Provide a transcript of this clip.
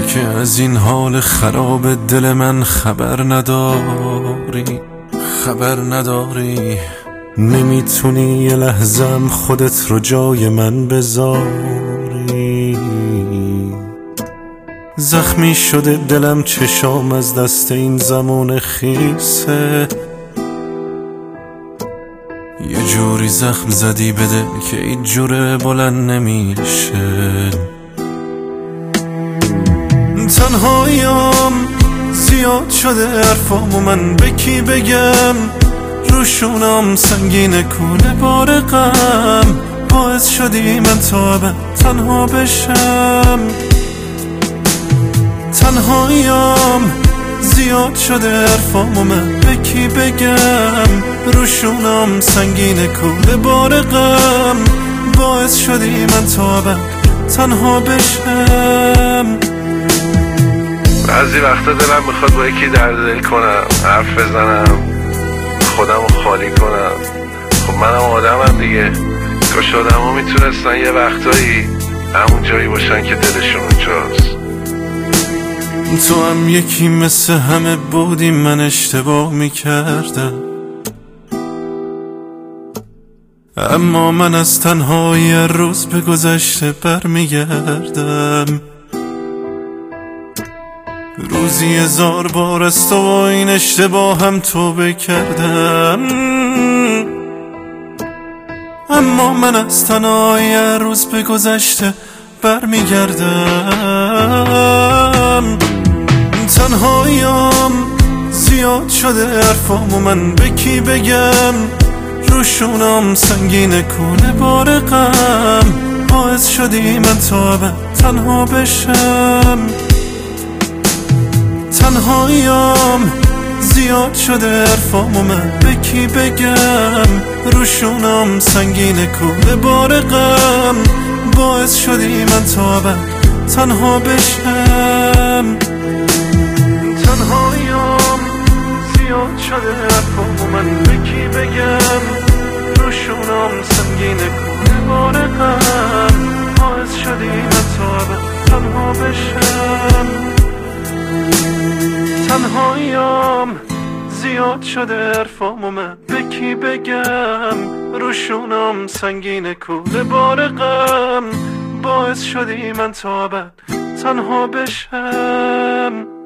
که از این حال خراب دل من خبر نداری نمیتونی یه لحظم خودت رو جای من بذاری. زخمی شده دلم، چشام از دست این زمان خیسه. یه جوری زخم زدی به دل که این جوره بلند نمیشه. تنهاییم زیاد شده حرفام و من به کی بگم؟ روشونم سنگین کونه بار غم، باعث شدی من تا ابد تنها بشم. تنهاییم زیاد شده حرفام و من به کی بگم؟ روشونم سنگین کونه بار غم، باعث شدی من تا ابد تنها بشم. بعضی وقتا دلم میخواد با یکی درد دل کنم، حرف بزنم، خودم رو خالی کنم. خب منم آدمم دیگه. کاش آدم ها میتونستن یه وقتایی همون جایی باشن که دلشون اونجاست. تو هم یکی مثل همه بودی، من اشتباه میکردم، اما من از تنهایی روز به گذشته برمیگردم. روزی 1000 بار از تو و این اشتباه هم توبه کردم، اما من از تنهایی روز به گذشته برمیگردم. تنهاییم زیاد شده حرفام و من به کی بگم؟ روشونم سنگین کونه بار غم، باعث شدی من تا ابد تنها بشم. تنهاییم زیاد شده حرفام و من به کی بگم؟ روشونم سنگین کونه بار غم، باعث شدی من تا ابد تنها بشم. تنهاییم زیاد شده حرفام و من به کی بگم؟ روشونم سنگین کونه بار غم، باعث شدی من تا ابد تنها بشم. تنهاییم زیاد شده حرفام و من به کی بگم؟ روشونم سنگین کونه بار غم، باعث شدی من تا ابد تنها بشم.